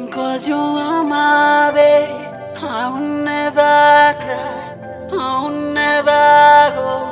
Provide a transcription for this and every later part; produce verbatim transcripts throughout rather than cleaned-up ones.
Cause you are my baby, I will never cry, I will never go.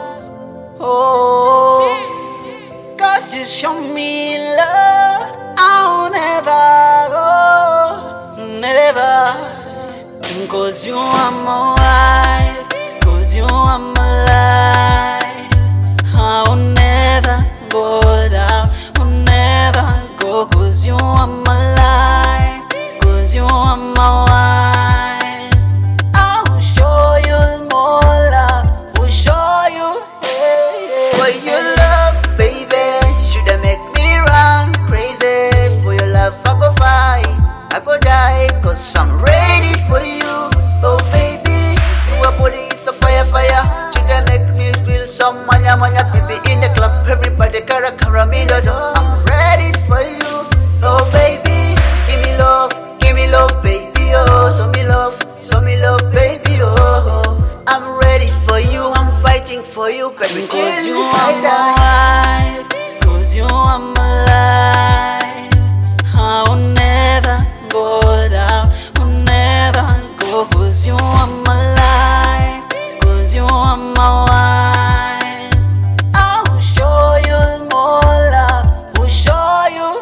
Oh, cause you show me love, I will never go, never. Cause you are my wife, cause you are my life, I will never go down, I'll never go. Cause you are my life, cause you are my wife, I will show you more love, will show you. For your love, baby, shoulda make me run crazy. For your love, I go fight, I go die, cause I'm ready for you. Oh baby, your body is a fire, fire. Shoulda make me feel some manya, manya. Baby in the club, everybody cara, cara, me the door. I'm ready for you. Oh baby, give me love, give me love, baby. Oh, show me love, show me love, baby. Oh, I'm ready for you, I'm fighting for you. Cause you are my wife, cause you are my life, I will never go down, I'll never go. Cause you are my life, cause you are my wife, I will show you more love, will show you.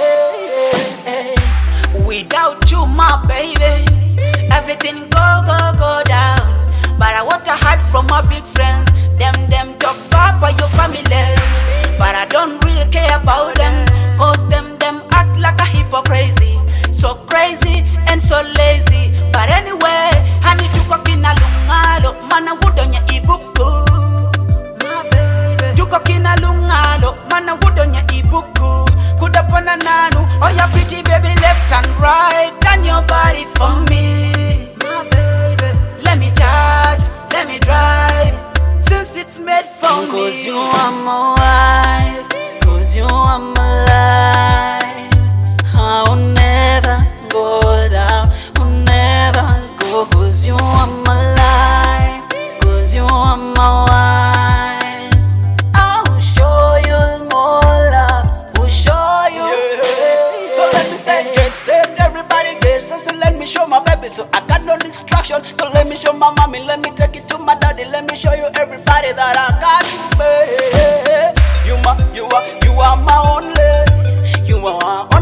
Hey, hey. Without you, my baby, everything go, go, go down. But I want a heart from my big friends. Them, them talk about your family, but I don't really care about them. Cause them, them act like a hypocrisy. So crazy and so lazy. But anyway, honey juko kina lungalo, mana wudonya ibuku. My baby, juko kina lungalo, mana wudonya ibuku. Kudapona nanu, oh yeah pretty baby left and right. Turn your body for me. My baby, let me touch, let me drive. Since it's made for me. Cause you are my wife, cause you are my life, I will never go down, I'll never go. Cause you are my life, cause you are my wife, I will show you more love, will show you. Yeah. So let me say, get saved, everybody get saved. So let me show my baby, so I got no distraction. So let me show my mommy, let me take it to my daddy. Let me show you everybody that I got you, baby. You my, you are, you are my only, you are my